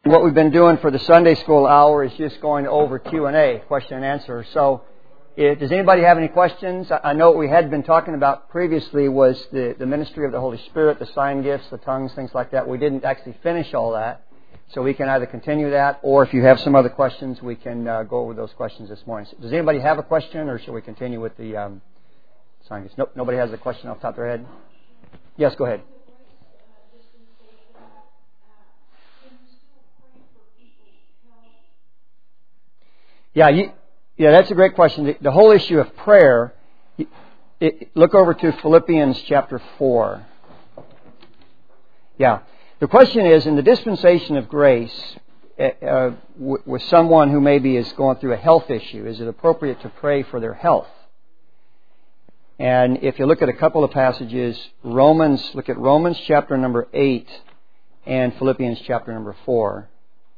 What we've been doing for the Sunday school hour is just going over Q&A, question and answer. So, does anybody have any questions? I know what we had been talking about previously was the ministry of the Holy Spirit, the sign gifts, the tongues, things like that. We didn't actually finish all that. So we can either continue that, or if you have some other questions, we can go over those questions this morning. So does anybody have a question, or should we continue with the sign gifts? Nope, nobody has a question off the top of their head? Yes, go ahead. Yeah, that's a great question. The whole issue of prayer, look over to Philippians chapter 4. Yeah. The question is, in the dispensation of grace, with someone who maybe is going through a health issue, is it appropriate to pray for their health? And if you look at a couple of passages, look at Romans chapter number 8 and Philippians chapter number 4.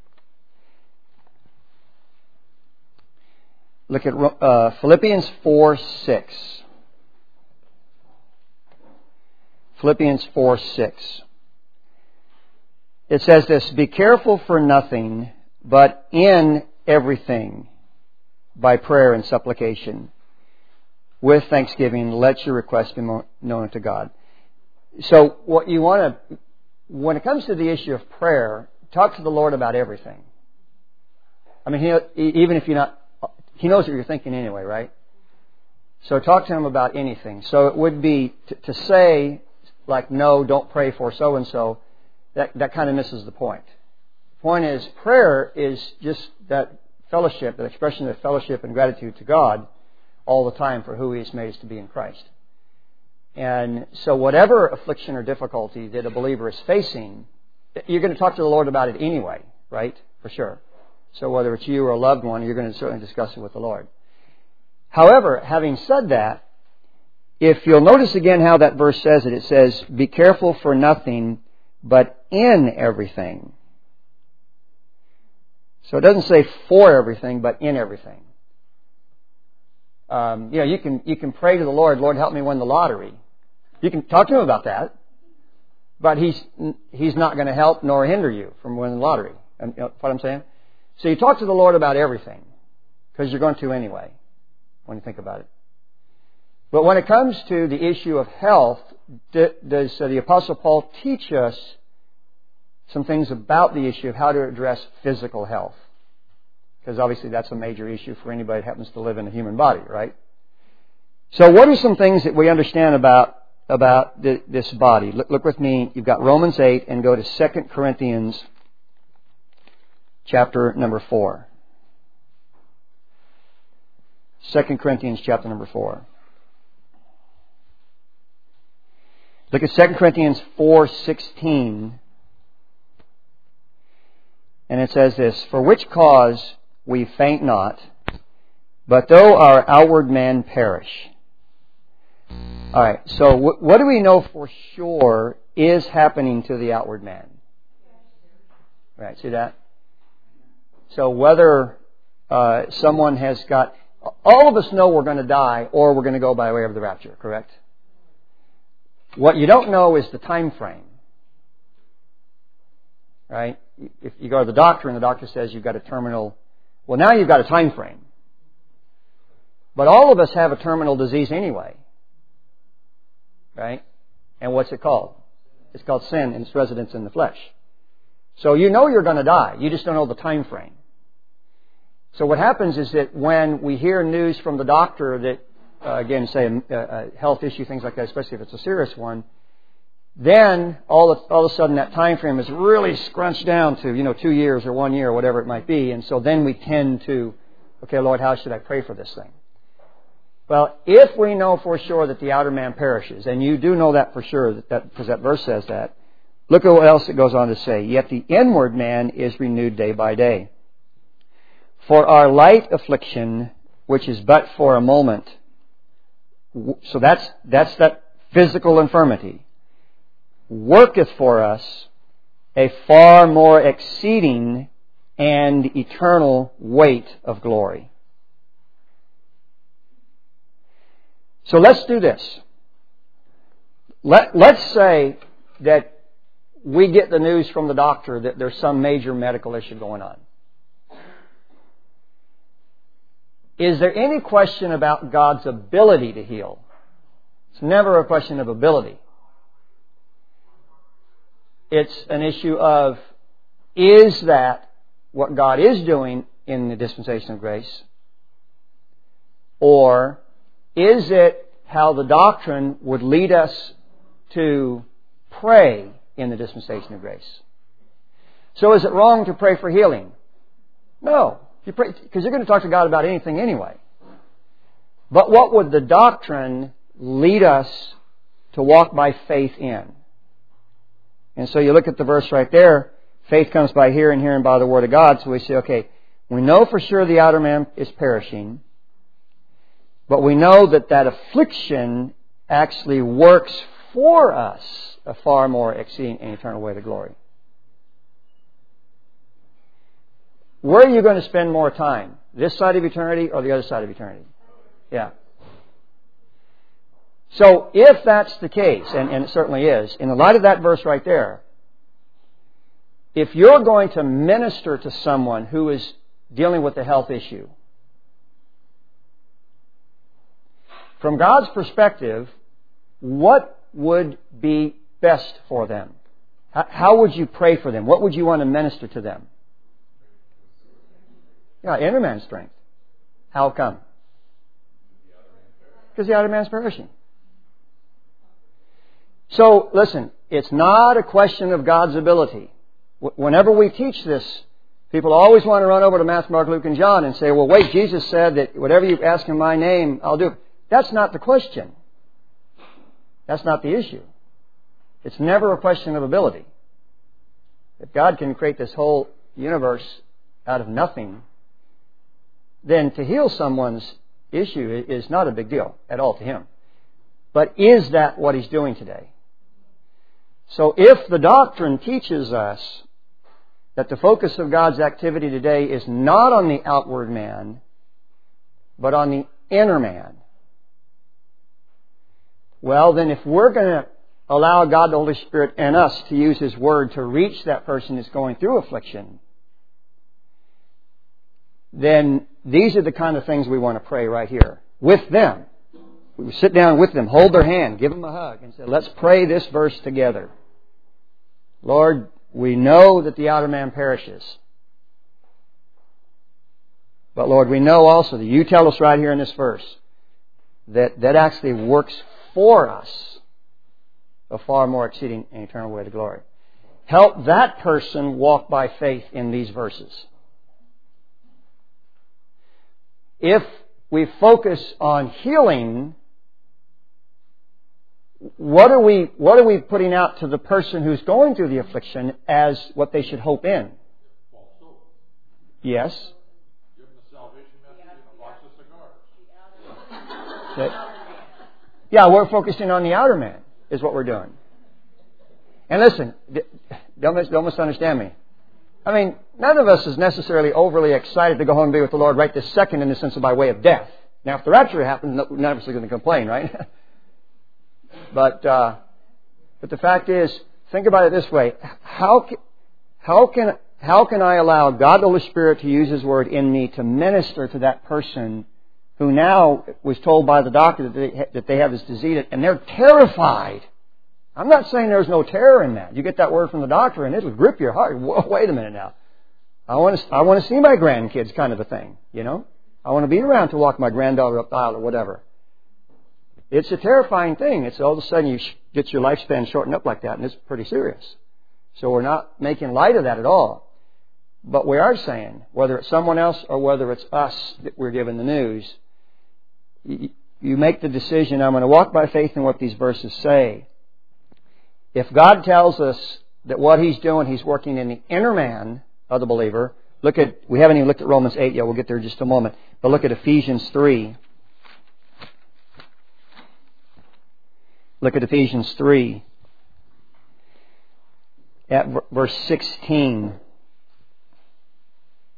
Look at Philippians 4:6. Philippians 4:6. It says this, "Be careful for nothing, but in everything, by prayer and supplication, with thanksgiving, let your requests be known unto God." So what you want to, when it comes to the issue of prayer, talk to the Lord about everything. I mean, even if you're not, He knows what you're thinking anyway, right? So talk to Him about anything. So it would be to say, like, no, don't pray for so-and-so, that kind of misses the point. The point is, prayer is just that fellowship, that expression of fellowship and gratitude to God all the time for who He has made us to be in Christ. And so whatever affliction or difficulty that a believer is facing, you're going to talk to the Lord about it anyway, right? For sure. So whether it's you or a loved one, you're going to certainly discuss it with the Lord. However, having said that, if you'll notice again how that verse says it, it says, "Be careful for nothing, but in everything." So it doesn't say for everything, but in everything. You can pray to the Lord, "Lord, help me win the lottery." You can talk to Him about that, but He's not going to help nor hinder you from winning the lottery. You know what I'm saying? So you talk to the Lord about everything, because you're going to anyway, when you think about it. But when it comes to the issue of health, does the Apostle Paul teach us some things about the issue of how to address physical health? Because obviously that's a major issue for anybody that happens to live in a human body, right? So what are some things that we understand about this body? Look with me. You've got Romans 8 and go to 2 Corinthians chapter number 4. 2 Corinthians chapter number 4. Look at 2 Corinthians 4:16. And it says this, "For which cause we faint not, but though our outward man perish." All right, so what do we know for sure is happening to the outward man? Right, see that? So whether someone has got... All of us know we're going to die or we're going to go by way of the rapture, correct? What you don't know is the time frame. Right? If you go to the doctor and the doctor says you've got a terminal... Well, now you've got a time frame. But all of us have a terminal disease anyway. Right? And what's it called? It's called sin and its residence in the flesh. So you know you're going to die. You just don't know the time frame. So what happens is that when we hear news from the doctor that, again, say a health issue, things like that, especially if it's a serious one, then all of a sudden that time frame is really scrunched down to 2 years or 1 year or whatever it might be. And so then we tend to, okay, Lord, how should I pray for this thing? Well, if we know for sure that the outer man perishes, and you do know that for sure, because that verse says that, look at what else it goes on to say. "Yet the inward man is renewed day by day. For our light affliction, which is but for a moment," so that's that physical infirmity, "worketh for us a far more exceeding and eternal weight of glory." So let's do this. Let's say that we get the news from the doctor that there's some major medical issue going on. Is there any question about God's ability to heal? It's never a question of ability. It's an issue of, is that what God is doing in the dispensation of grace? Or is it how the doctrine would lead us to pray in the dispensation of grace? So is it wrong to pray for healing? No. You pray, because you're going to talk to God about anything anyway. But what would the doctrine lead us to walk by faith in? And so you look at the verse right there. Faith comes by hearing, hearing by the Word of God. So we say, okay, we know for sure the outer man is perishing. But we know that that affliction actually works for us a far more exceeding and eternal way to glory. Where are you going to spend more time? This side of eternity or the other side of eternity? Yeah. So if that's the case, and it certainly is, in the light of that verse right there, if you're going to minister to someone who is dealing with a health issue, from God's perspective, what would be best for them? How would you pray for them? What would you want to minister to them? Yeah, inner man strength. How come? Because the outer man's perishing. So, listen, it's not a question of God's ability. Whenever we teach this, people always want to run over to Matthew, Mark, Luke, and John and say, well, wait, Jesus said that whatever you ask in my name, I'll do. That's not the question. That's not the issue. It's never a question of ability. If God can create this whole universe out of nothing, then to heal someone's issue is not a big deal at all to Him. But is that what He's doing today? So if the doctrine teaches us that the focus of God's activity today is not on the outward man, but on the inner man, well, then if we're going to allow God the Holy Spirit and us to use His Word to reach that person who's going through affliction, then these are the kind of things we want to pray right here with them. We sit down with them, hold their hand, give them a hug, and say, let's pray this verse together. Lord, we know that the outer man perishes. But Lord, we know also that you tell us right here in this verse that actually works for us a far more exceeding and eternal way to glory. Help that person walk by faith in these verses. If we focus on healing, what are we putting out to the person who's going through the affliction as what they should hope in? Yes. Give them the salvation message and a box of cigars. Okay. Yeah, we're focusing on the outer man, is what we're doing. And listen, don't misunderstand me. I mean, none of us is necessarily overly excited to go home and be with the Lord right this second in the sense of by way of death. Now, if the rapture happens, none of us are going to complain, right? But the fact is, think about it this way: how can I allow God the Holy Spirit to use His Word in me to minister to that person who now was told by the doctor that they have this disease and they're terrified? I'm not saying there's no terror in that. You get that word from the doctor and it'll grip your heart. Wait a minute now. I want to see my grandkids, kind of a thing, you know. I want to be around to walk my granddaughter up the aisle or whatever. It's a terrifying thing. It's all of a sudden you get your lifespan shortened up like that, and it's pretty serious. So we're not making light of that at all. But we are saying, whether it's someone else or whether it's us that we're given the news, you make the decision, I'm going to walk by faith in what these verses say. If God tells us that what He's doing, He's working in the inner man of the believer. We haven't even looked at Romans 8 yet. We'll get there in just a moment. But look at Ephesians 3. Look at Ephesians 3 at verse 16.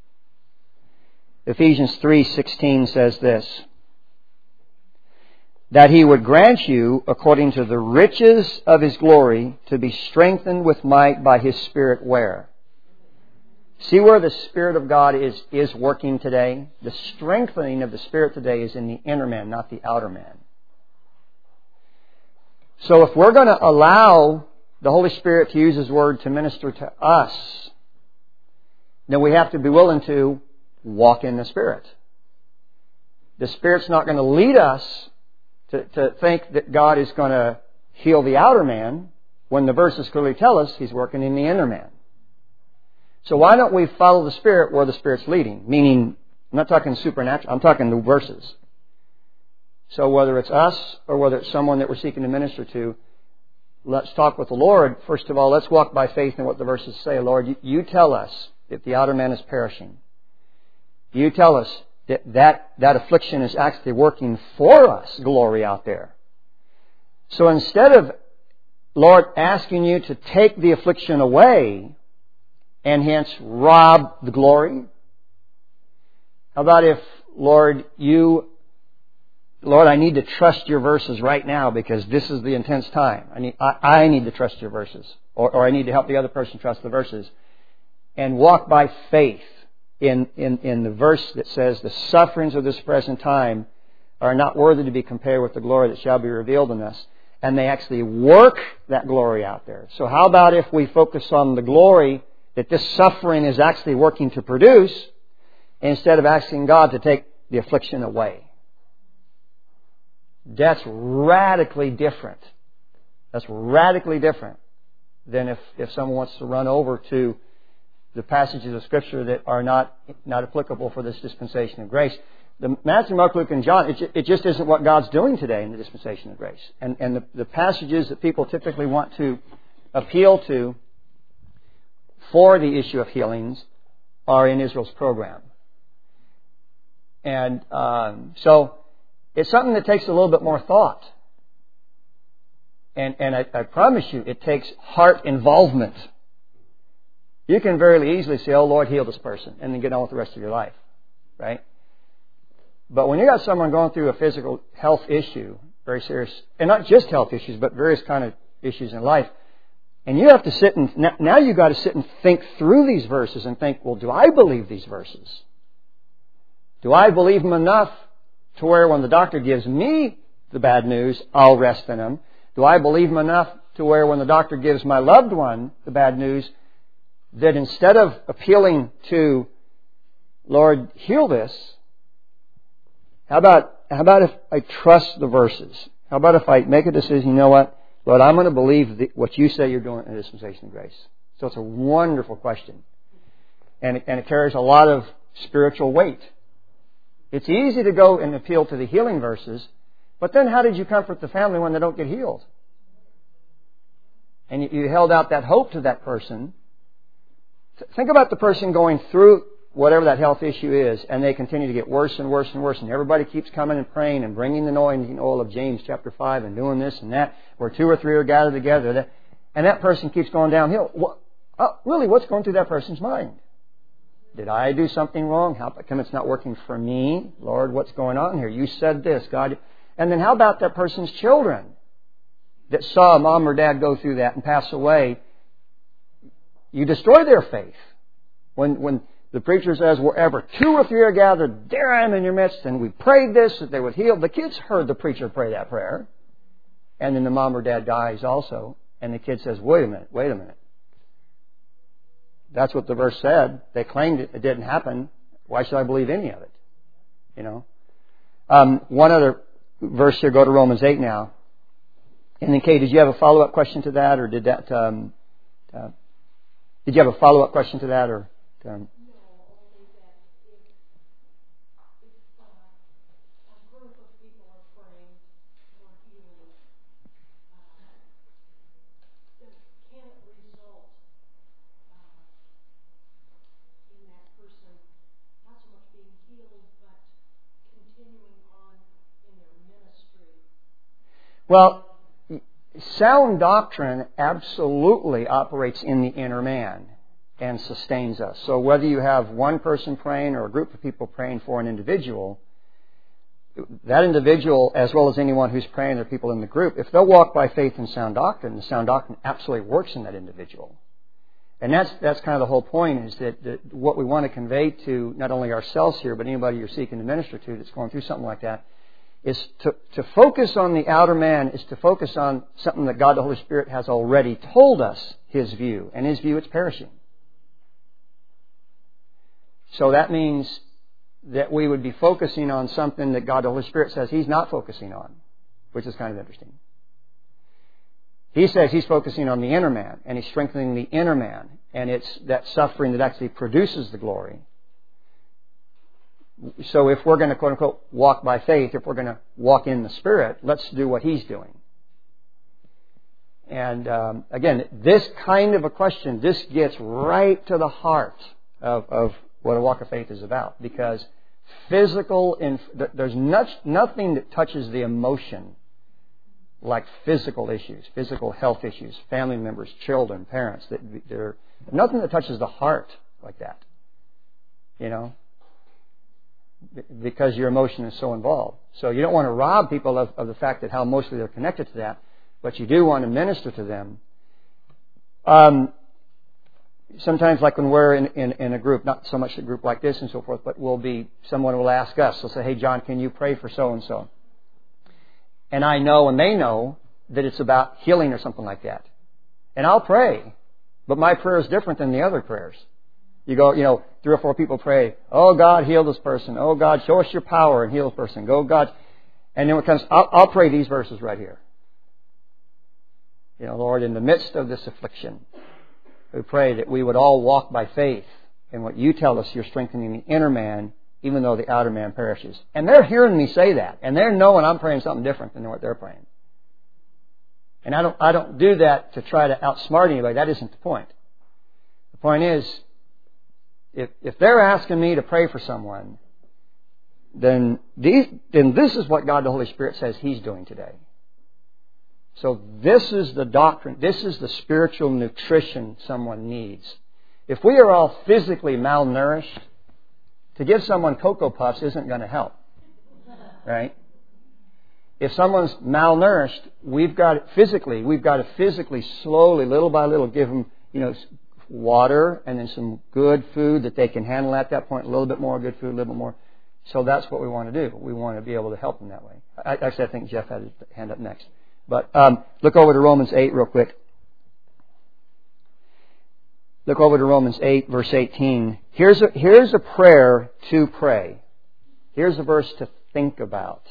Ephesians 3:16 says this: that He would grant you, according to the riches of His glory, to be strengthened with might by His Spirit where? See where the Spirit of God is working today? The strengthening of the Spirit today is in the inner man, not the outer man. So if we're going to allow the Holy Spirit to use His Word to minister to us, then we have to be willing to walk in the Spirit. The Spirit's not going to lead us to think that God is going to heal the outer man when the verses clearly tell us He's working in the inner man. So why don't we follow the Spirit where the Spirit's leading? Meaning, I'm not talking supernatural, I'm talking the verses. So whether it's us or whether it's someone that we're seeking to minister to, let's talk with the Lord. First of all, let's walk by faith in what the verses say. Lord, you tell us that the outer man is perishing. You tell us that affliction is actually working for us, glory out there. So instead of, Lord, asking you to take the affliction away and hence rob the glory, how about if, Lord, I need to trust your verses right now because this is the intense time. I need to trust your verses. Or I need to help the other person trust the verses. And walk by faith in the verse that says the sufferings of this present time are not worthy to be compared with the glory that shall be revealed in us. And they actually work that glory out there. So how about if we focus on the glory that this suffering is actually working to produce instead of asking God to take the affliction away? That's radically different. That's radically different than if someone wants to run over to the passages of Scripture that are not applicable for this dispensation of grace. The Matthew, Mark, Luke, and John, it just isn't what God's doing today in the dispensation of grace. And the passages that people typically want to appeal to for the issue of healings are in Israel's program. And so it's something that takes a little bit more thought. And I promise you, it takes heart involvement. You can very easily say, oh, Lord, heal this person, and then get on with the rest of your life. Right? But when you got someone going through a physical health issue, very serious, and not just health issues, but various kind of issues in life, and you have to sit and, now you've got to sit and think through these verses and think, well, do I believe these verses? Do I believe them enough to where when the doctor gives me the bad news, I'll rest in them? Do I believe them enough to where when the doctor gives my loved one the bad news, that instead of appealing to, Lord, heal this, how about if I trust the verses? How about if I make a decision, you know what, Lord, I'm going to believe what you say you're doing in the dispensation of grace. So it's a wonderful question. And it carries a lot of spiritual weight. It's easy to go and appeal to the healing verses, but then how did you comfort the family when they don't get healed? And you held out that hope to that person. Think about the person going through whatever that health issue is, and they continue to get worse and worse and worse, and everybody keeps coming and praying and bringing the anointing oil of James chapter 5 and doing this and that, where 2 or 3 are gathered together, and that person keeps going downhill. Really, what's going through that person's mind? Did I do something wrong? How come it's not working for me? Lord, what's going on here? You said this, God. And then how about that person's children that saw mom or dad go through that and pass away? You destroy their faith. When the preacher says, wherever 2 or 3 are gathered, there I am in your midst, and we prayed this, that they would heal. The kids heard the preacher pray that prayer. And then the mom or dad dies also. And the kid says, wait a minute. That's what the verse said. They claimed it didn't happen. Why should I believe any of it? You know. One other verse here. Go to Romans 8 now. And then, Kay, did you have a follow-up question to that, or did that? Did you have a follow-up question to that, or? Well, sound doctrine absolutely operates in the inner man and sustains us. So whether you have one person praying or a group of people praying for an individual, that individual, as well as anyone who's praying, or people in the group, if they'll walk by faith and sound doctrine, the sound doctrine absolutely works in that individual. And that's kind of the whole point, is that what we want to convey to not only ourselves here, but anybody you're seeking to minister to that's going through something like that, is to focus on the outer man, is to focus on something that God the Holy Spirit has already told us His view. And His view, it's perishing. So that means that we would be focusing on something that God the Holy Spirit says He's not focusing on, which is kind of interesting. He says He's focusing on the inner man, and He's strengthening the inner man, and it's that suffering that actually produces the glory. So if we're going to, quote unquote, walk by faith, if we're going to walk in the Spirit, let's do what He's doing. And again, this kind of a question, this gets right to the heart of what a walk of faith is about. Because there's nothing that touches the emotion like physical issues, physical health issues, family members, children, parents. There's nothing that touches the heart like that. You know? Because your emotion is so involved. So you don't want to rob people of the fact that how emotionally they're connected to that, but you do want to minister to them. Sometimes, like when we're in a group, not so much a group like this and so forth, but someone will ask us, they'll say, hey, John, can you pray for so-and-so? And I know and they know that it's about healing or something like that. And I'll pray, but my prayer is different than the other prayers. You go, 3 or 4 people pray, oh, God, heal this person. Oh, God, show us your power and heal this person. Go, God. And then when it comes, I'll pray these verses right here. Lord, in the midst of this affliction, we pray that we would all walk by faith in what you tell us you're strengthening the inner man, even though the outer man perishes. And they're hearing me say that. And they're knowing I'm praying something different than what they're praying. And I don't do that to try to outsmart anybody. That isn't the point. The point is, if they're asking me to pray for someone, then this is what God the Holy Spirit says He's doing today. So this is the doctrine, this is the spiritual nutrition someone needs. If we are all physically malnourished, to give someone Cocoa Puffs isn't going to help. Right? If someone's malnourished, we've got to physically, slowly, little by little, give them, water and then some good food that they can handle at that point. A little bit more good food, a little bit more. So that's what we want to do. We want to be able to help them that way. Actually, I think Jeff had his hand up next. But look over to Romans 8 real quick. Look over to Romans 8, verse 18. Here's a prayer to pray. Here's a verse to think about.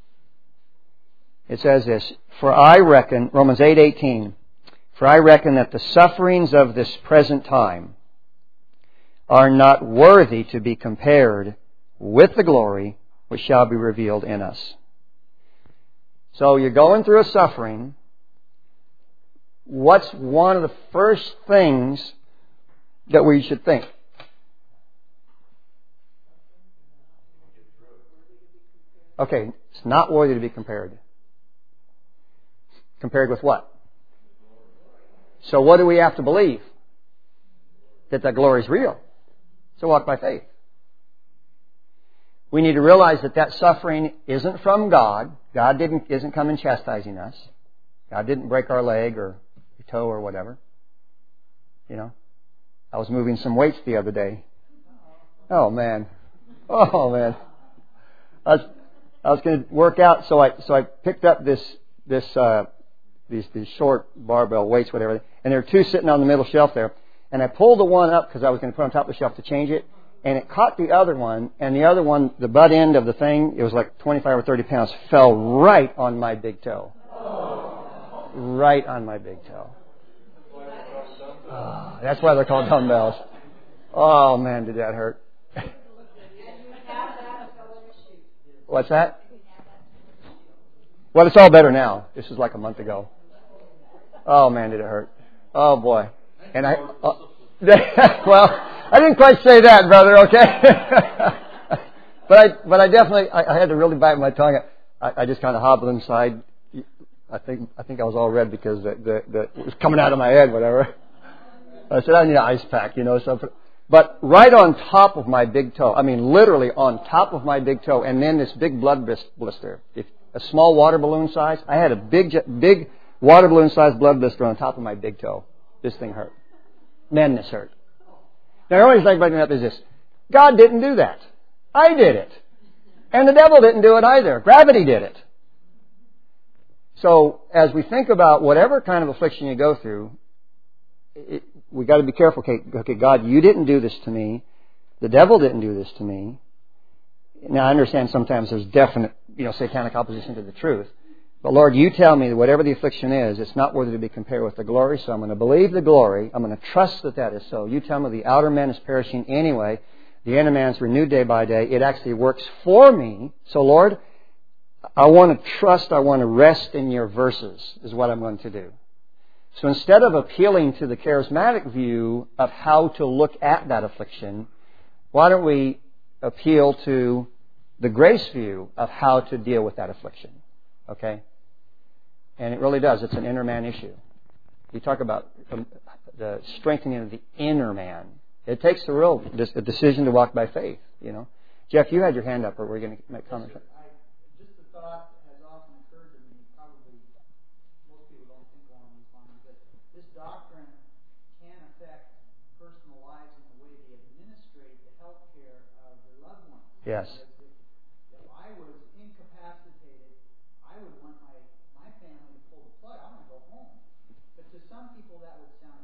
It says this, for I reckon, Romans 8:18, for I reckon that the sufferings of this present time are not worthy to be compared with the glory which shall be revealed in us. So you're going through a suffering. What's one of the first things that we should think? Okay, it's not worthy to be compared. Compared with what? So what do we have to believe? That the glory is real. So walk by faith. We need to realize that suffering isn't from God. God isn't coming chastising us. God didn't break our leg or your toe or whatever. I was moving some weights the other day. Oh man. I was going to work out, so I picked up these short barbell weights, whatever, and there were 2 sitting on the middle shelf there. And I pulled the one up because I was going to put it on top of the shelf to change it, and it caught the other one, and the other one, the butt end of the thing, it was like 25 or 30 pounds, fell right on my big toe. Right on my big toe. That's why they're called dumbbells. Oh man, did that hurt. What's that? Well, it's all better now. This is like a month ago. Oh man, did it hurt. Oh boy. And well, I didn't quite say that, brother, okay? But I definitely, I had to really bite my tongue. I just kind of hobbled inside. I think I was all red because it was coming out of my head, whatever. I said, I need an ice pack, so But right on top of my big toe, I mean literally on top of my big toe, and then this big blood blister. A small water balloon size. I had a big water balloon size blood blister on top of my big toe. This thing hurt. Man, this hurt. Now, the only thing I bring up is this. God didn't do that. I did it. And the devil didn't do it either. Gravity did it. So, as we think about whatever kind of affliction you go through, we got to be careful. Okay, God, you didn't do this to me. The devil didn't do this to me. Now, I understand sometimes there's definite, satanic opposition to the truth. But Lord, you tell me that whatever the affliction is, it's not worthy to be compared with the glory. So I'm going to believe the glory. I'm going to trust that is so. You tell me the outer man is perishing anyway. The inner man is renewed day by day. It actually works for me. So Lord, I want to trust, I want to rest in your verses is what I'm going to do. So instead of appealing to the charismatic view of how to look at that affliction, why don't we appeal to the grace view of how to deal with that affliction? Okay? And it really does. It's an inner man issue. You talk about the strengthening of the inner man. It takes a decision to walk by faith, Jeff, you had your hand up, or we're going to make comments. Just a thought has often occurred to me, probably most people don't think along these lines, that this doctrine can affect personal lives in the way they administrate the health care of their loved ones. Yes. If I was incapacitated, I would want my family to pull the plug. I want to go home. But to some people that would sound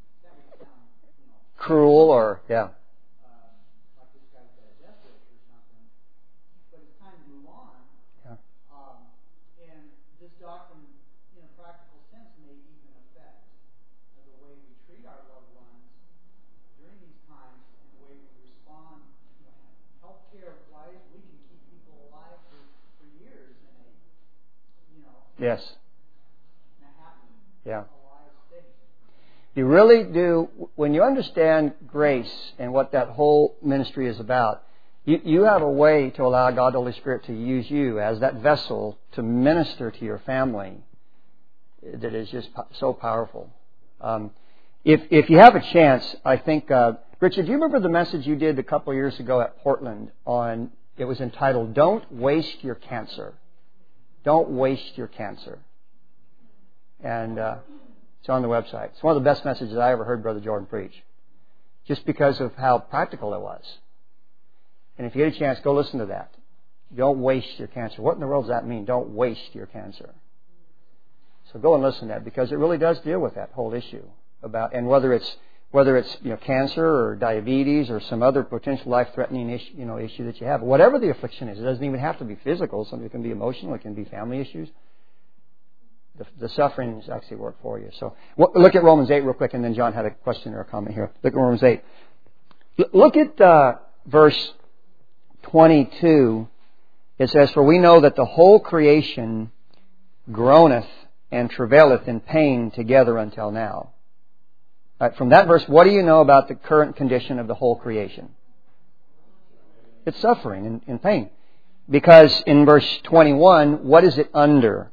cruel or, yeah. Like this guy's got a death wish or something. But it's time to move on. Yeah. And this doctrine, in a practical sense, may even affect the way we treat our loved ones during these times and the way we respond. Healthcare wise, we can keep people alive for years in a, Yes. in a happy, Yeah. alive state. You really do, when you understand grace and what that whole ministry is about, you have a way to allow God the Holy Spirit to use you as that vessel to minister to your family that is just so powerful. If you have a chance, I think, Richard, do you remember the message you did a couple of years ago at Portland it was entitled, Don't Waste Your Cancer. Don't Waste Your Cancer. And it's on the website. It's one of the best messages I ever heard Brother Jordan preach. Just because of how practical it was. And if you get a chance, go listen to that. Don't waste your cancer. What in the world does that mean? Don't waste your cancer. So go and listen to that, because it really does deal with that whole issue about, and whether it's cancer or diabetes or some other potential life-threatening issue that you have, whatever the affliction is. It doesn't even have to be physical. Something can be emotional. It can be family issues. The sufferings actually work for you. So look at Romans 8 real quick, and then John had a question or a comment here. Look at Romans 8. Look at verse 22. It says, For we know that the whole creation groaneth and travaileth in pain together until now. Right, from that verse, what do you know about the current condition of the whole creation? It's suffering and pain. Because in verse 21, what is it under?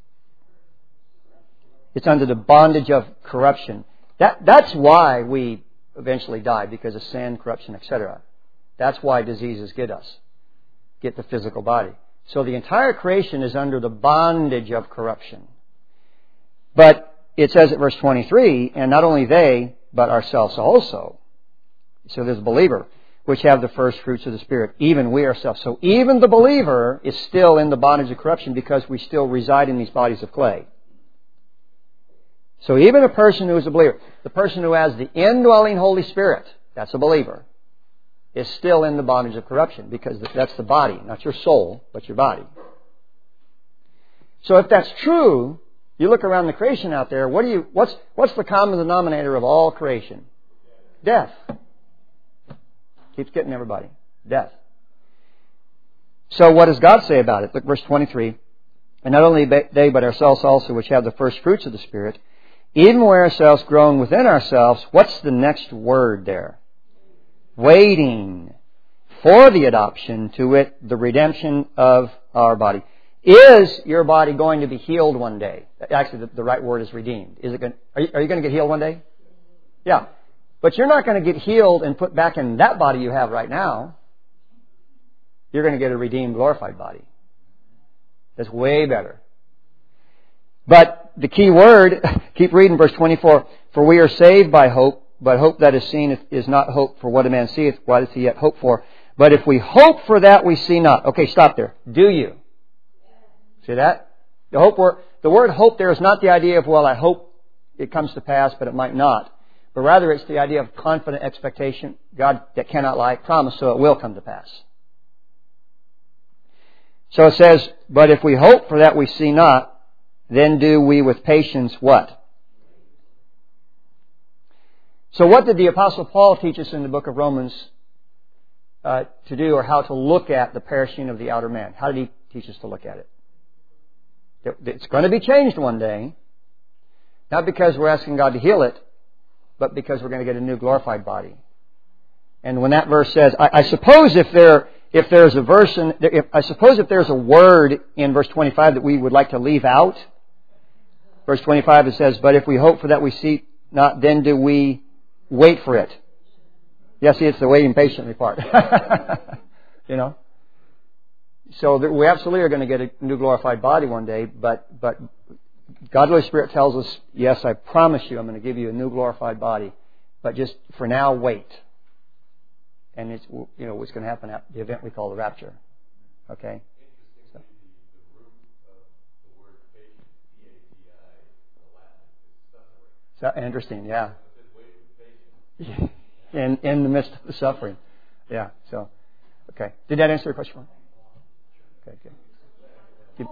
It's under the bondage of corruption. That's why we eventually die, because of sin, corruption, etc. That's why diseases get the physical body. So the entire creation is under the bondage of corruption. But it says at verse 23, and not only they, but ourselves also. So there's a believer, which have the first fruits of the Spirit, even we ourselves. So even the believer is still in the bondage of corruption, because we still reside in these bodies of clay. So even a person who is a believer, the person who has the indwelling Holy Spirit, that's a believer, is still in the bondage of corruption, because that's the body, not your soul, but your body. So if that's true, you look around the creation out there, what's the common denominator of all creation? Death. Keeps getting everybody. Death. So what does God say about it? Look, verse 23. And not only they, but ourselves also, which have the first fruits of the Spirit, even we ourselves grown within ourselves, what's the next word there? Waiting for the adoption, to wit, the redemption of our body. Is your body going to be healed one day? Actually, the right word is redeemed. Are you going to get healed one day? Yeah. But you're not going to get healed and put back in that body you have right now. You're going to get a redeemed, glorified body. That's way better. But the key word, keep reading verse 24. For we are saved by hope, but hope that is seen is not hope, for what a man seeth, why does he yet hope for? But if we hope for that we see not. Okay, stop there. Do you? See that? The word hope there is not the idea of, well, I hope it comes to pass, but it might not. But rather it's the idea of confident expectation. God that cannot lie, promise, so it will come to pass. So it says, but if we hope for that we see not, then do we with patience what? So what did the Apostle Paul teach us in the book of Romans to do, or how to look at the perishing of the outer man? How did he teach us to look at it? It's going to be changed one day. Not because we're asking God to heal it, but because we're going to get a new glorified body. And when that verse says, I suppose if there's a verse, if there's a word in verse 25 that we would like to leave out, verse 25 it says, but if we hope for that we see not, then do we wait for it. Yeah, see, it's the waiting patiently part. You know? So we absolutely are going to get a new glorified body one day, but God, Holy Spirit tells us, yes, I promise you I'm going to give you a new glorified body, but just for now, wait. And it's, you know, what's going to happen at the event we call the rapture. Okay? So. The root of the word patient, P-A-T-I, the Latin, is suffering. So, interesting, yeah. Wait for patience. In the midst of the suffering. Yeah, so, okay. Did that answer your question? Okay, good.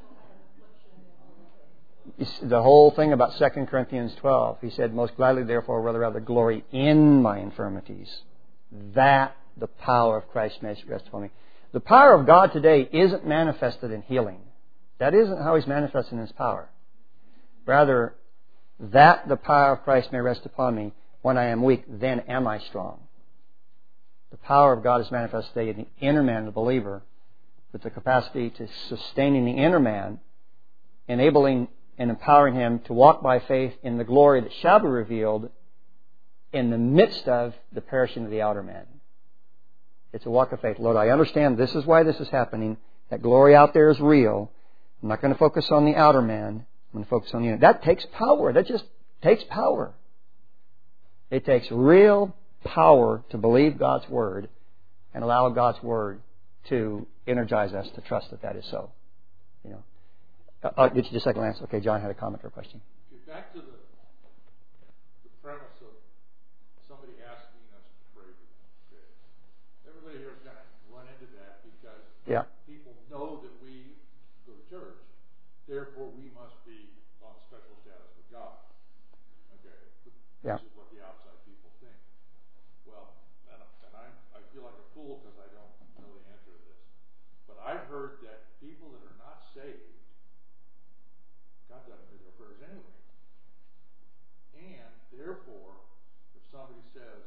The whole thing about 2 Corinthians 12, he said, most gladly therefore will I rather glory in my infirmities, that the power of Christ may rest upon me. The power of God today isn't manifested in healing. That isn't how He's manifested in His power. Rather, that the power of Christ may rest upon me. When I am weak, then am I strong. The power of God is manifested today in the inner man, the believer, with the capacity to sustaining the inner man, enabling and empowering him to walk by faith in the glory that shall be revealed in the midst of the perishing of the outer man. It's a walk of faith. Lord, I understand this is why this is happening. That glory out there is real. I'm not going to focus on the outer man. I'm going to focus on the inner. That takes power. That just takes power. It takes real power to believe God's Word and allow God's Word to energize us to trust that that is so. You know. I'll get you just a second, Lance. Okay, John had a comment or a question. Back to the premise of somebody asking us to pray for them. Okay. Everybody here is going to run into that because people know that we go to church. Therefore, we must be on special status with God. Okay. This is what the outside people think. Well, and I feel like a fool because I don't know the answer to this. But I've heard that people that are not saved, God doesn't hear their prayers anyway. And therefore, if somebody says,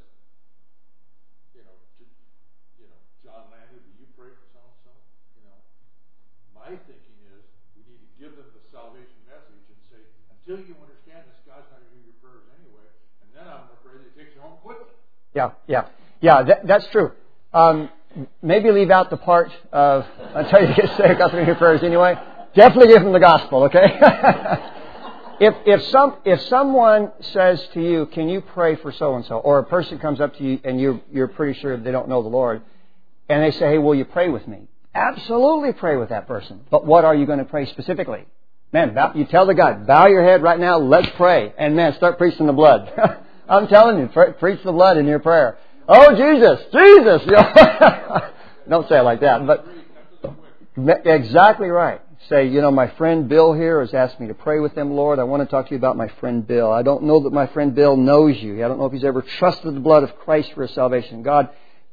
John Landry, will you pray for so-and-so? My thinking is we need to give them the salvation message and say, until you understand this, God's not going to hear your prayers anyway, and then I'm going to pray that He takes you home quickly. Yeah, that's true. Maybe leave out the part of, until you get saved, God's going to hear your prayers anyway. Definitely give them the gospel, okay? If someone says to you, can you pray for so-and-so, or a person comes up to you and you're pretty sure they don't know the Lord, and they say, hey, will you pray with me? Absolutely pray with that person. But what are you going to pray specifically? Man, you tell the guy, bow your head right now, let's pray. And man, start preaching the blood. I'm telling you, preach the blood in your prayer. Oh, Jesus! Don't say it like that, but exactly right. Say, my friend Bill here has asked me to pray with him, Lord. I want to talk to you about my friend Bill. I don't know that my friend Bill knows you. I don't know if he's ever trusted the blood of Christ for his salvation. God,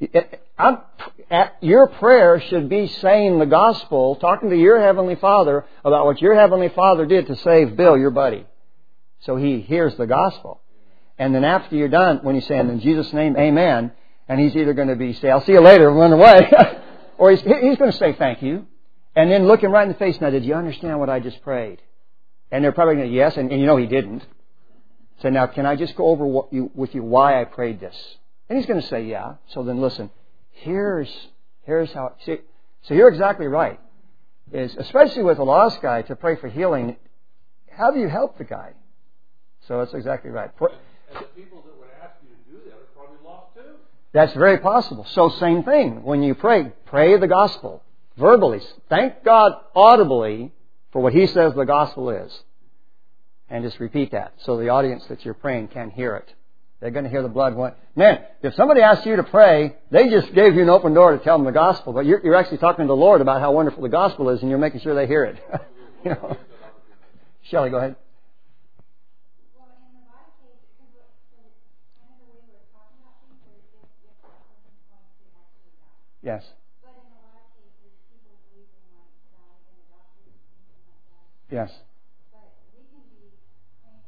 your prayer should be saying the gospel, talking to your Heavenly Father about what your Heavenly Father did to save Bill, your buddy. So he hears the gospel. And then after you're done, when you say, in Jesus' name, amen, and he's either going to say, I'll see you later, and run away, or he's going to say thank you. And then look him right in the face. Now, did you understand what I just prayed? And they're probably going to yes, and he didn't. Say, now, can I just go over with you why I prayed this? And he's going to say, yeah. So then listen, here's how... See, so you're exactly right. Is especially with a lost guy, to pray for healing, how do you help the guy? So that's exactly right. And the people that would ask you to do that are probably lost too. That's very possible. So same thing. When you pray the gospel. Verbally. Thank God audibly for what He says the gospel is. And just repeat that. So the audience that you're praying can hear it. They're going to hear the blood. Man, if somebody asks you to pray, they just gave you an open door to tell them the gospel. But you're actually talking to the Lord about how wonderful the gospel is, and you're making sure they hear it. You know. Shelley, go ahead. Well, in the body case, because kind of the way we're talking about things, if the person's going to actually die. Yes. But in a lot of cases, people believe they might die in a doctor's something like that. Yes. But we can be praying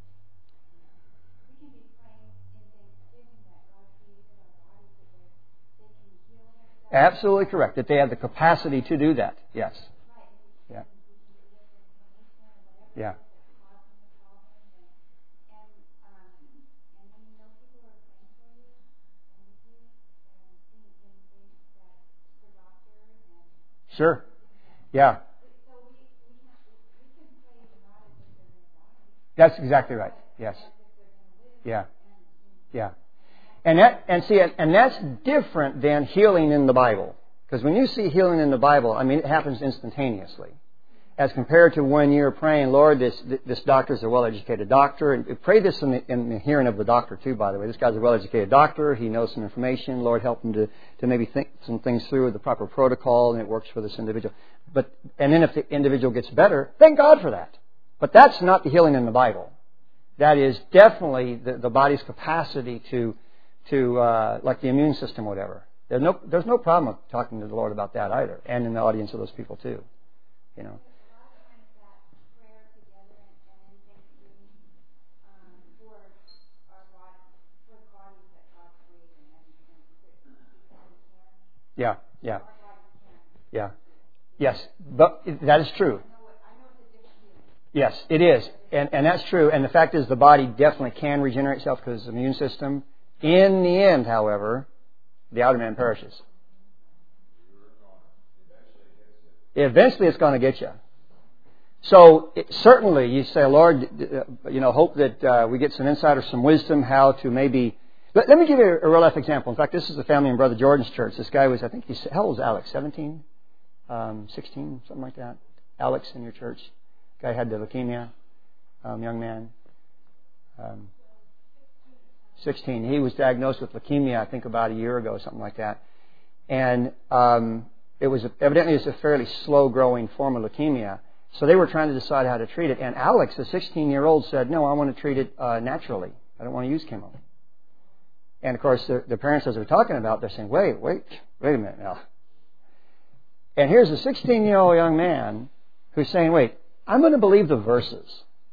in Thanksgiving that God created our bodies that they can heal themselves. Absolutely correct. That they have the capacity to do that. Yes. Right. Yeah. Whatever Yeah. that's causing the problem. And when you know people are praying for you and with you and seeing things that for doctors and Sure. Yeah. so we can pray not as if they're going to die. That's exactly right. Yes. As if they're going to live. Yeah. Yeah. And that's different than healing in the Bible. Because when you see healing in the Bible, I mean, it happens instantaneously. As compared to when you're praying, Lord, this doctor's a well-educated doctor. And pray this in the hearing of the doctor, too, by the way. This guy's a well-educated doctor. He knows some information. Lord, help him to maybe think some things through with the proper protocol, and it works for this individual. And then if the individual gets better, thank God for that. But that's not the healing in the Bible. That is definitely the body's capacity to like the immune system or whatever. There's no problem with talking to the Lord about that either, and in the audience of those people, too. You know. Yeah. Yes, but that is true. Yes, it is. And that's true. And the fact is the body definitely can regenerate itself because of the immune system. In the end, however, the outer man perishes. Eventually it's going to get you. So certainly you say, Lord, hope that we get some insight or some wisdom how to maybe... Let me give you a real life example. In fact, this is the family in Brother Jordan's church. This guy was, I think, how old was Alex? 17? 16? Something like that. Alex in your church. Guy had the leukemia. Young man. 16. He was diagnosed with leukemia, I think, about a year ago, something like that. And it was evidently a fairly slow-growing form of leukemia. So they were trying to decide how to treat it. And Alex, the 16-year-old, said, no, I want to treat it naturally. I don't want to use chemo. And, of course, the parents, as they're talking about, they're saying, wait a minute now. And here's a 16-year-old young man who's saying, wait, I'm going to believe the verses.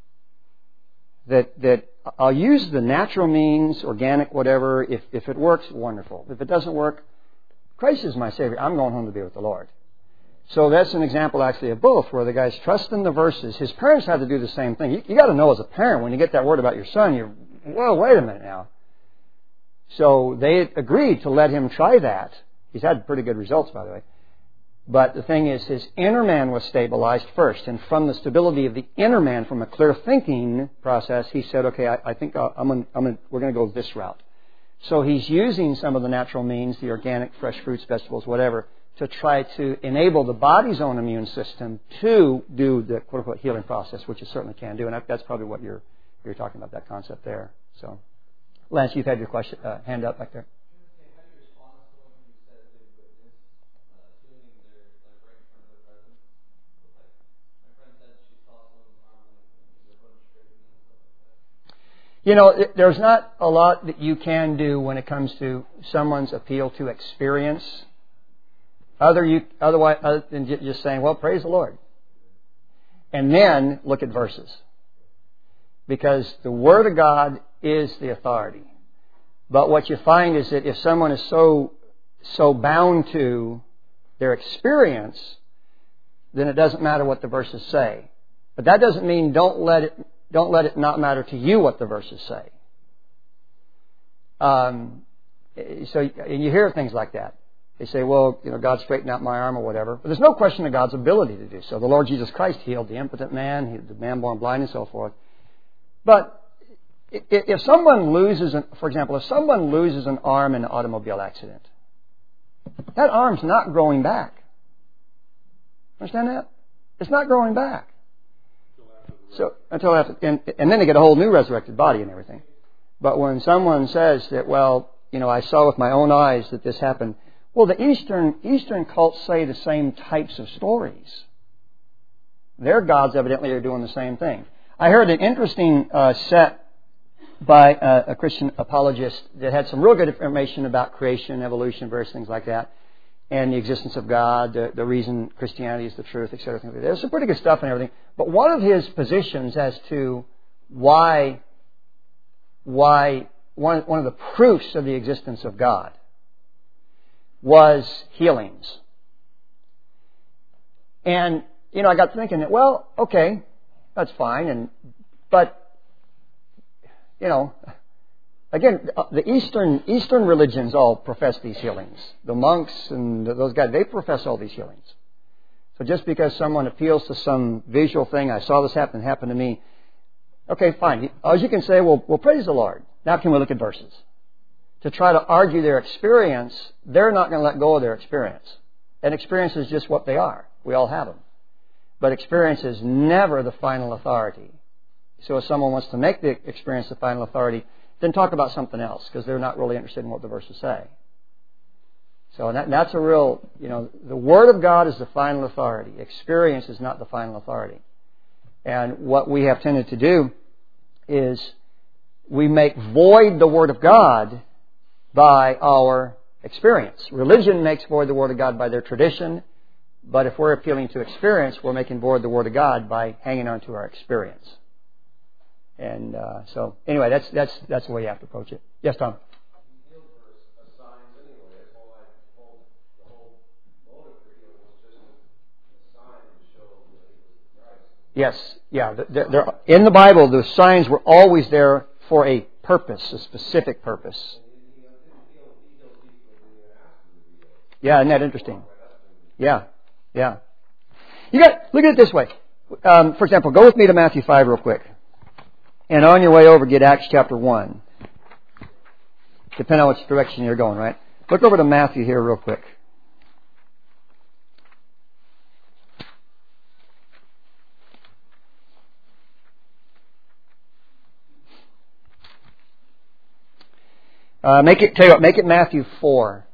That I'll use the natural means, organic, whatever. If it works, wonderful. If it doesn't work, Christ is my Savior. I'm going home to be with the Lord. So that's an example, actually, of both, where the guy's trusting the verses. His parents had to do the same thing. You got to know as a parent, when you get that word about your son, you're, whoa, wait a minute now. So they agreed to let him try that. He's had pretty good results, by the way. But the thing is, his inner man was stabilized first. And from the stability of the inner man, from a clear thinking process, he said, okay, I think we're going to go this route. So he's using some of the natural means, the organic, fresh fruits, vegetables, whatever, to try to enable the body's own immune system to do the quote-unquote healing process, which it certainly can do. And that's probably what you're talking about, that concept there. So, Lance, you've had your question hand up back there. How do you respond to someone who says they've witnessed, assuming they're right in front of their presence? Like, my friend said she saw someone's arm and they're putting straight and stuff like that. There's not a lot that you can do when it comes to someone's appeal to experience. Otherwise than just saying, well, praise the Lord. And then look at verses. Because the Word of God is the authority. But what you find is that if someone is so bound to their experience, then it doesn't matter what the verses say. But that doesn't mean don't let don't let it not matter to you what the verses say. So you hear things like that. They say, well, God straightened out my arm or whatever. But there's no question of God's ability to do so. The Lord Jesus Christ healed the impotent man, the man born blind, and so forth. But if someone loses, for example, if someone loses an arm in an automobile accident, that arm's not growing back. Understand that? It's not growing back. So until after, and then they get a whole new resurrected body and everything. But when someone says that, well, I saw with my own eyes that this happened. Well, the Eastern cults say the same types of stories. Their gods evidently are doing the same thing. I heard an interesting set by a Christian apologist that had some real good information about creation, evolution, various things like that, and the existence of God, the reason Christianity is the truth, etc. There's some pretty good stuff and everything. But one of his positions as to why one of the proofs of the existence of God was healings. And, I got thinking that, well, okay, that's fine. But again, the Eastern religions all profess these healings. The monks and those guys, they profess all these healings. So just because someone appeals to some visual thing, I saw this happen to me, okay, fine. As you can say, well, praise the Lord. Now can we look at verses? To try to argue their experience, they're not going to let go of their experience. And experience is just what they are. We all have them. But experience is never the final authority. So if someone wants to make the experience the final authority, then talk about something else, because they're not really interested in what the verses say. So that's a real, the Word of God is the final authority. Experience is not the final authority. And what we have tended to do is we make void the Word of God by our experience. Religion makes void the Word of God by their tradition, but if we're appealing to experience, we're making void the Word of God by hanging on to our experience. And so, anyway, that's the way you have to approach it. Yes, Tom? Yes, yeah. In the Bible, the signs were always there for a purpose, a specific purpose. Yeah, isn't that interesting? Yeah. Look at it this way. For example, go with me to Matthew 5 real quick. And on your way over, get Acts chapter 1. Depending on which direction you're going, right? Look over to Matthew here real quick. Make it Matthew 4.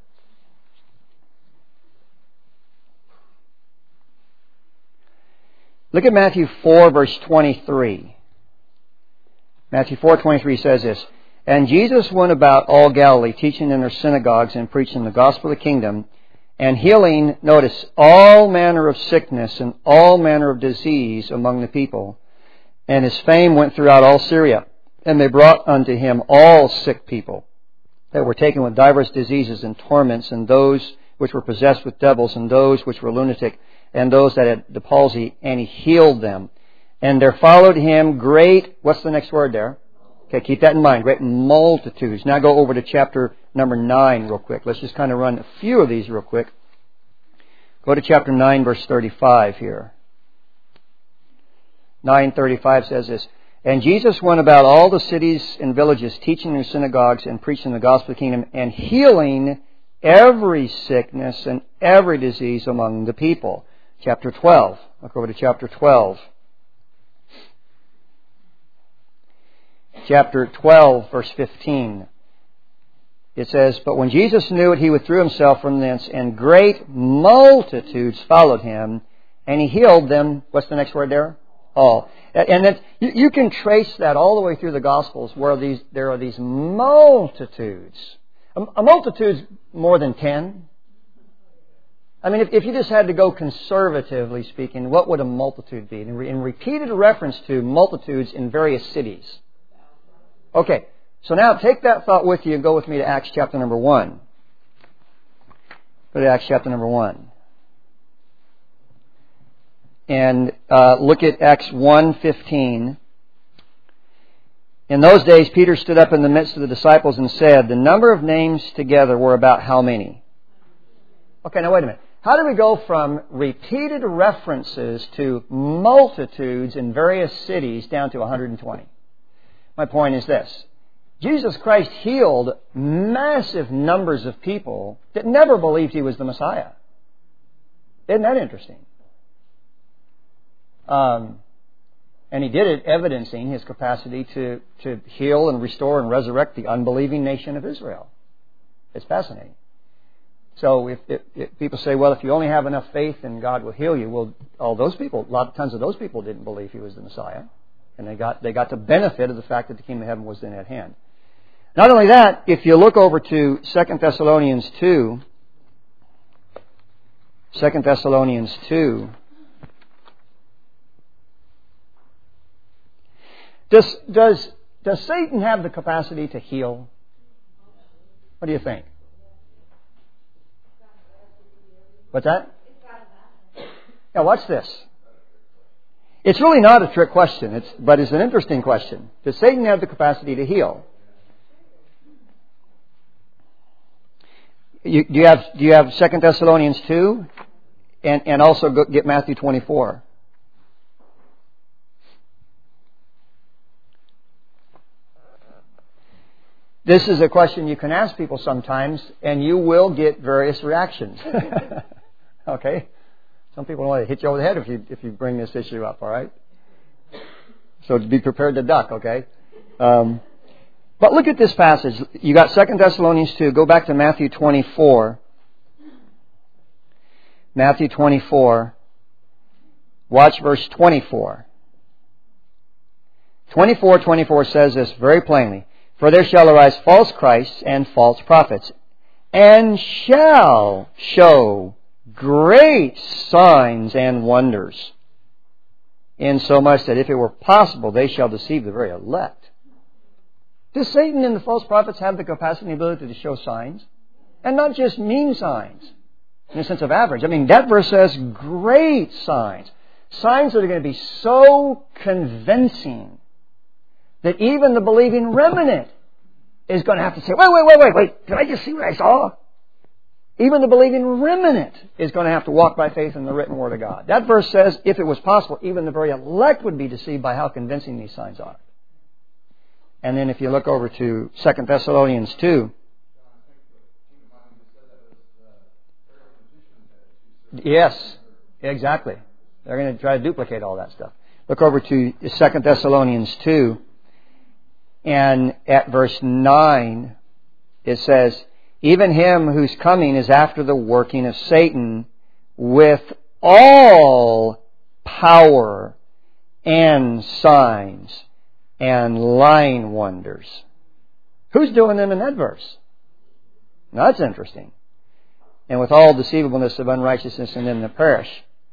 Look at Matthew 4, verse 23. Matthew 4:23 says this, "And Jesus went about all Galilee, teaching in their synagogues and preaching the gospel of the kingdom, and healing," notice, "all manner of sickness and all manner of disease among the people. And his fame went throughout all Syria. And they brought unto him all sick people that were taken with divers diseases and torments, and those which were possessed with devils, and those which were lunatic, and those that had the palsy, and he healed them. And there followed him great," what's the next word there? Okay, keep that in mind, great multitudes. Now go over to chapter number 9 real quick. Let's just kind of run a few of these real quick. Go to chapter 9, verse 35 here. 9:35 says this, "And Jesus went about all the cities and villages, teaching in their synagogues and preaching the gospel of the kingdom, and healing every sickness and every disease among the people." Chapter 12. Look over to chapter 12. Chapter 12, verse 15. It says, "But when Jesus knew it, he withdrew himself from thence, and great multitudes followed him, and he healed them." What's the next word there? All. And then you can trace that all the way through the Gospels, where there are these multitudes. A multitude's more than 10. I mean, if you just had to go conservatively speaking, what would a multitude be? In repeated reference to multitudes in various cities. Okay, so now take that thought with you and go with me to Acts chapter number 1. Go to Acts chapter number 1. And look at Acts 1:15. In those days, Peter stood up in the midst of the disciples and said, the number of names together were about how many? Okay, now wait a minute. How do we go from repeated references to multitudes in various cities down to 120? My point is this. Jesus Christ healed massive numbers of people that never believed He was the Messiah. Isn't that interesting? And He did it evidencing His capacity to heal and restore and resurrect the unbelieving nation of Israel. It's fascinating. So if people say, well, if you only have enough faith, then God will heal you. Well, all those people, tons of those people didn't believe He was the Messiah. And they got the benefit of the fact that the kingdom of heaven was then at hand. Not only that, if you look over to 2 Thessalonians 2, does Satan have the capacity to heal? What do you think? What's that? Now watch this. It's really not a trick question, but it's an interesting question. Does Satan have the capacity to heal? Do you have 2 Thessalonians 2? And also get Matthew 24. This is a question you can ask people sometimes, and you will get various reactions. Okay? Some people want to hit you over the head if you bring this issue up, all right? So be prepared to duck, okay? But look at this passage. You got 2 Thessalonians 2. Go back to Matthew 24. Matthew 24. Watch verse 24. 24 says this very plainly. For there shall arise false Christs and false prophets, and shall show great signs and wonders, insomuch that if it were possible, they shall deceive the very elect. Does Satan and the false prophets have the capacity and ability to show signs? And not just mean signs, in the sense of average. I mean, that verse says great signs. Signs that are going to be so convincing that even the believing remnant is going to have to say, wait, did I just see what I saw? Even the believing remnant is going to have to walk by faith in the written Word of God. That verse says, if it was possible, even the very elect would be deceived by how convincing these signs are. And then if you look over to 2 Thessalonians 2. Yes, exactly. They're going to try to duplicate all that stuff. Look over to 2 Thessalonians 2. And at verse 9, it says, even him whose coming is after the working of Satan with all power and signs and lying wonders. Who's doing them in that verse? Now that's interesting. And with all deceivableness of unrighteousness and in the perish.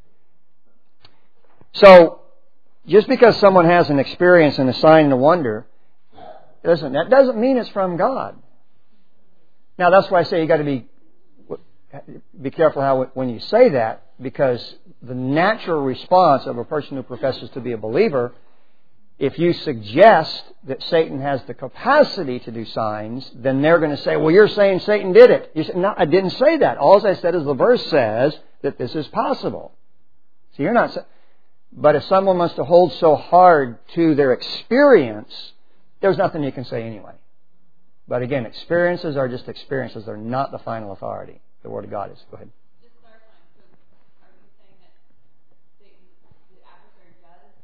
So, just because someone has an experience and a sign and a wonder, that doesn't mean it's from God. Now that's why I say you got to be careful when you say that, because the natural response of a person who professes to be a believer, if you suggest that Satan has the capacity to do signs, then they're going to say, well, you're saying Satan did it. You say, no, I didn't say that. All I said is the verse says that this is possible. So you're not. But if someone wants to hold so hard to their experience, there's nothing you can say anyway. But again, experiences are just experiences. They're not the final authority. The Word of God is. Go ahead. Just clarifying, so are you saying that Satan, the adversary,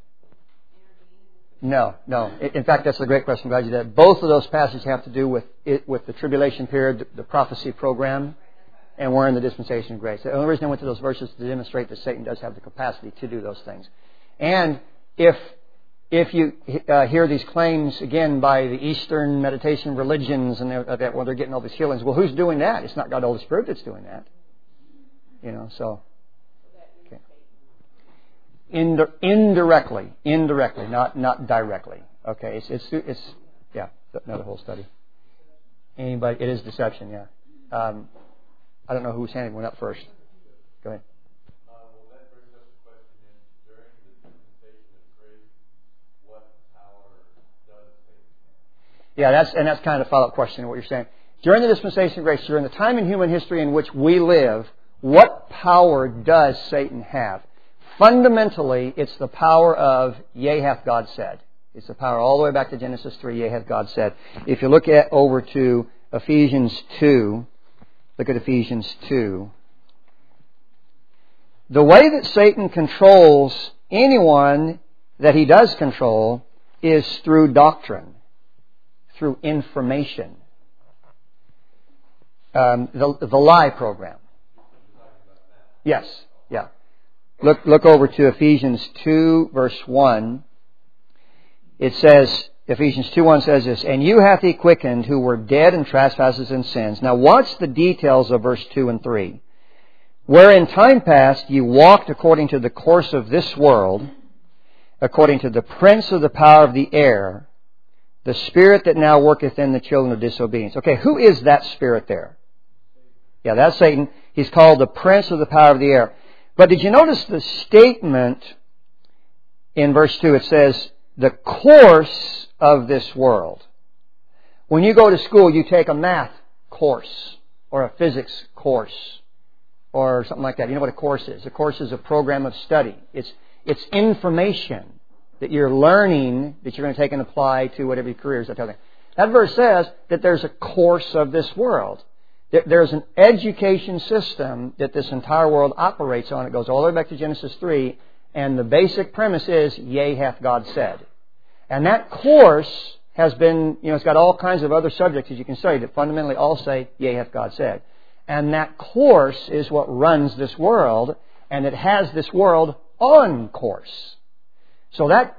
does intervene? No. In fact, that's a great question. Glad you did. Both of those passages have to do with the tribulation period, the prophecy program, and we're in the dispensation of grace. The only reason I went to those verses is to demonstrate that Satan does have the capacity to do those things. And if you hear these claims, again, by the Eastern meditation religions and that they're getting all these healings, well, who's doing that? It's not God the Holy Spirit that's doing that. So. Okay. Indirectly, not directly. Okay, it's another whole study. Anybody? It is deception, yeah. I don't know who's handing one up first. Go ahead. Well, that brings us a question in. During the dispensation of grace, what power does Satan Yeah, that's kind of a follow-up question to what you're saying. During the dispensation of grace, during the time in human history in which we live, what power does Satan have? Fundamentally, it's the power of, yea, hath God said. It's the power all the way back to Genesis 3, yea, hath God said. If you look over to Ephesians 2, look at Ephesians 2. The way that Satan controls anyone that he does control is through doctrine, through information. The lie program. Yes, yeah. Look over to Ephesians 2, verse 1. It says, Ephesians 2:1 says this, and you hath he quickened who were dead in trespasses and sins. Now watch the details of verse 2 and 3. Where in time past you walked according to the course of this world, according to the prince of the power of the air, the spirit that now worketh in the children of disobedience. Okay, who is that spirit there? Yeah, that's Satan. He's called the prince of the power of the air. But did you notice the statement in verse 2? It says, the course of this world. When you go to school, you take a math course or a physics course or something like that. You know what a course is? A course is a program of study. It's information that you're learning that you're going to take and apply to whatever your career is. That verse says that there's a course of this world. There's an education system that this entire world operates on. It goes all the way back to Genesis 3. And the basic premise is, yea, hath God said. And that course has been, it's got all kinds of other subjects as you can study that fundamentally all say, yea, hath God said. And that course is what runs this world, and it has this world on course. So that,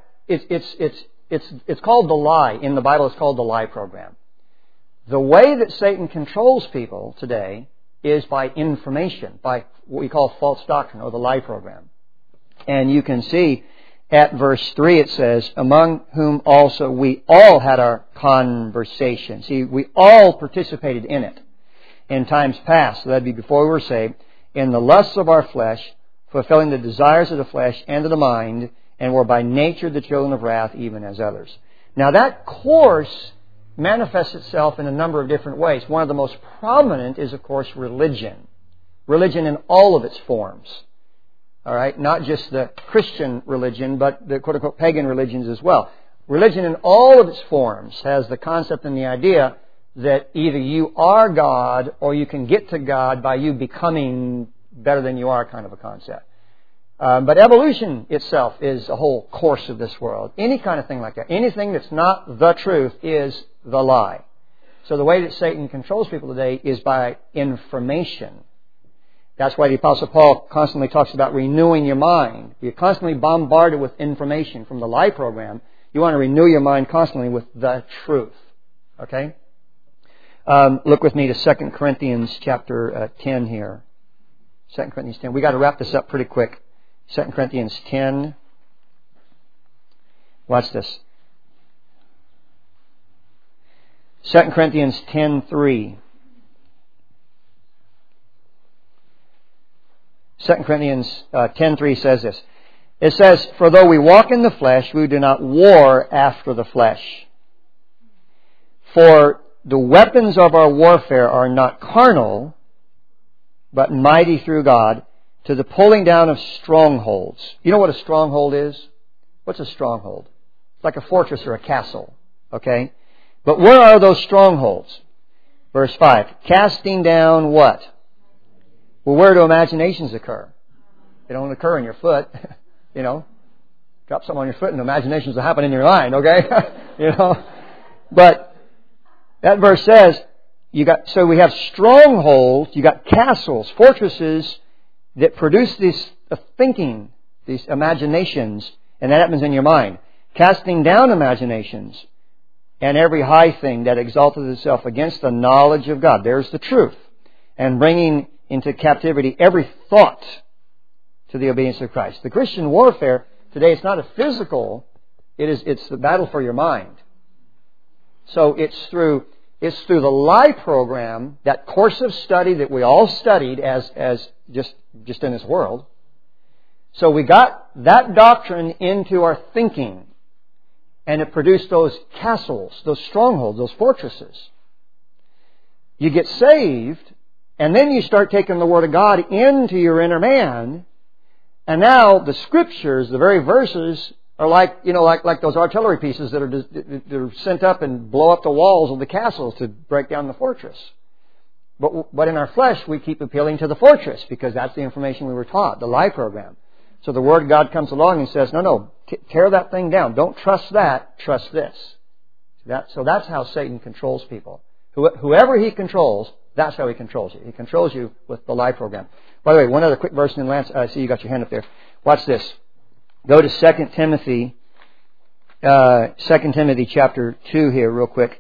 it's called the lie. In the Bible, it's called the lie program. The way that Satan controls people today is by information, by what we call false doctrine, or the lie program. And you can see at verse 3 it says, among whom also we all had our conversation. See, we all participated in it in times past. So that'd be before we were saved. In the lusts of our flesh, fulfilling the desires of the flesh and of the mind, and were by nature the children of wrath, even as others. Now that course manifests itself in a number of different ways. One of the most prominent is, of course, religion. Religion in all of its forms. All right, not just the Christian religion, but the quote-unquote pagan religions as well. Religion in all of its forms has the concept and the idea that either you are God or you can get to God by you becoming better than you are, kind of a concept. But evolution itself is a whole course of this world. Any kind of thing like that. Anything that's not the truth is the lie. So the way that Satan controls people today is by information. That's why the Apostle Paul constantly talks about renewing your mind. You're constantly bombarded with information from the lie program. You want to renew your mind constantly with the truth. Okay? Look with me to 2 Corinthians chapter 10 here. 2 Corinthians 10. We got to wrap this up pretty quick. 2 Corinthians 10. Watch this. 2 Corinthians 10:3. 2 Corinthians 10:3 says this. It says, for though we walk in the flesh, we do not war after the flesh. For the weapons of our warfare are not carnal, but mighty through God, to the pulling down of strongholds. You know what a stronghold is? What's a stronghold? It's like a fortress or a castle. Okay? But where are those strongholds? Verse 5. Casting down what? Well, where do imaginations occur? They don't occur in your foot. Drop something on your foot and imaginations will happen in your mind, okay? But that verse says, so we have strongholds, you got castles, fortresses that produce this thinking, these imaginations, and that happens in your mind. Casting down imaginations and every high thing that exalteth itself against the knowledge of God. There's the truth. And bringing into captivity every thought to the obedience of Christ. The Christian warfare today, it's not a physical, it's the battle for your mind. So it's through the lie program, that course of study that we all studied as just in this world. So we got that doctrine into our thinking. And it produced those castles, those strongholds, those fortresses. You get saved, and then you start taking the Word of God into your inner man, and now the Scriptures, the very verses, are like those artillery pieces that are sent up and blow up the walls of the castles to break down the fortress. But in our flesh, we keep appealing to the fortress because that's the information we were taught, the life program. So the Word of God comes along and says, no, tear that thing down. Don't trust that, trust this. So that's how Satan controls people. Whoever he controls, that's how he controls you. He controls you with the life program. By the way, one other quick verse, and Lance, I see you got your hand up there. Watch this. Go to 2 Timothy chapter 2 here real quick.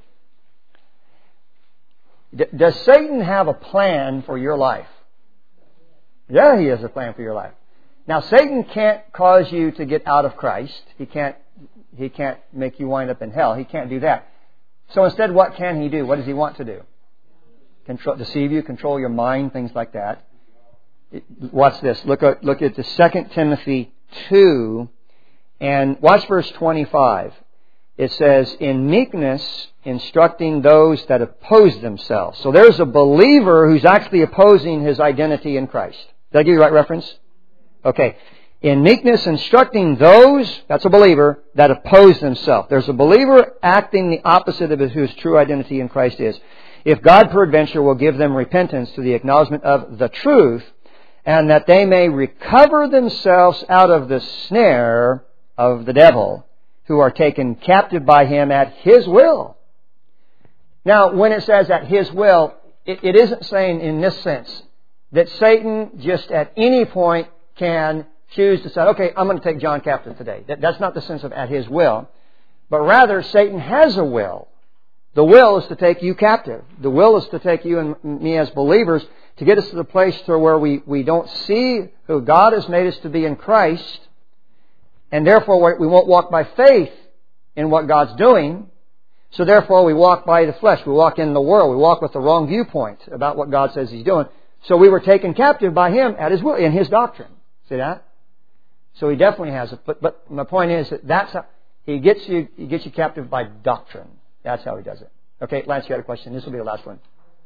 Does Satan have a plan for your life? Yeah, he has a plan for your life. Now, Satan can't cause you to get out of Christ. He can't make you wind up in hell. He can't do that. So instead, what can he do? What does he want to do? Deceive you, control your mind, things like that. Watch this. Look at the 2 Timothy 2, and watch verse 25. It says, in meekness, instructing those that oppose themselves. So there's a believer who's actually opposing his identity in Christ. Did I give you the right reference? Okay. In meekness, instructing those, that's a believer, that oppose themselves. There's a believer acting the opposite of whose true identity in Christ is. If God peradventure will give them repentance to the acknowledgement of the truth, and that they may recover themselves out of the snare of the devil, who are taken captive by him at his will. Now, when it says at his will, it isn't saying in this sense that Satan just at any point can choose to say, okay, I'm going to take John captive today. That's not the sense of at his will. But rather, Satan has a will. The will is to take you captive. The will is to take you and me as believers to get us to the place to where we don't see who God has made us to be in Christ, and therefore we won't walk by faith in what God's doing. So therefore we walk by the flesh. We walk in the world. We walk with the wrong viewpoint about what God says He's doing. So we were taken captive by Him at His will, in His doctrine. See that? So He definitely has it. But my point is that that's how He gets you captive by doctrine. That's how He does it. Okay, Lance, you had a question. This will be the last one.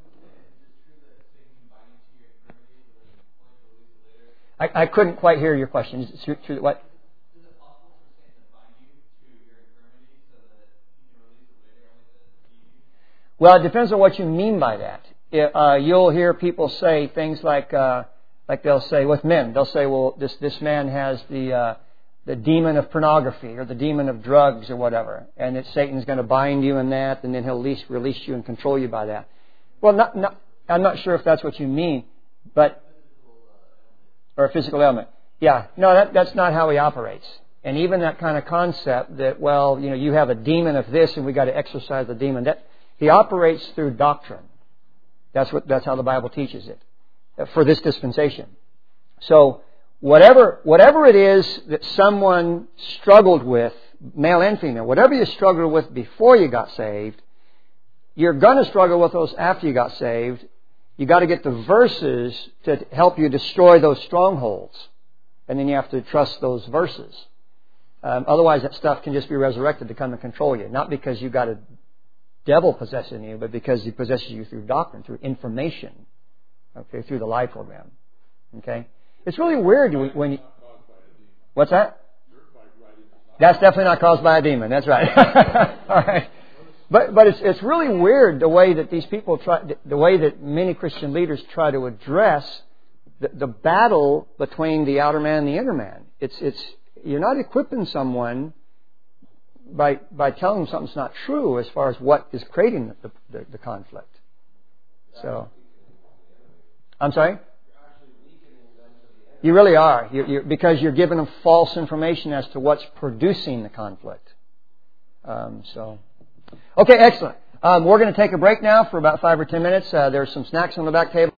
I couldn't quite hear your question. Is it true that what? Is it possible for Satan to bind you to your infirmity so that he can release it later only to deceive you? Well, it depends on what you mean by that. You'll hear people say things like they'll say with men, they'll say, well, this man has the demon of pornography or the demon of drugs or whatever, and that Satan's going to bind you in that, and then he'll at least release you and control you by that. Well, I'm not sure if that's what you mean, but or a physical ailment. Yeah, no, that's not how he operates. And even that kind of concept that, well, you have a demon of this and we got to exorcise the demon. That he operates through doctrine. That's how the Bible teaches it for this dispensation. So whatever it is that someone struggled with, male and female, whatever you struggled with before you got saved, you're going to struggle with those after you got saved. You got to get the verses to help you destroy those strongholds. And then you have to trust those verses. Otherwise, that stuff can just be resurrected to come and control you. Not because you got a devil possessing you, but because he possesses you through doctrine, through information. Okay, through the life program. Okay? It's really weird when you... What's that? That's definitely not caused by a demon. That's right. All right. But it's really weird the way that these people the way that many Christian leaders try to address the battle between the outer man and the inner man. You're not equipping someone by telling them something's not true as far as what is creating the conflict. So, I'm sorry? You really are. Because you're giving them false information as to what's producing the conflict. Okay, excellent. We're going to take a break now for about 5 or 10 minutes. There's some snacks on the back table.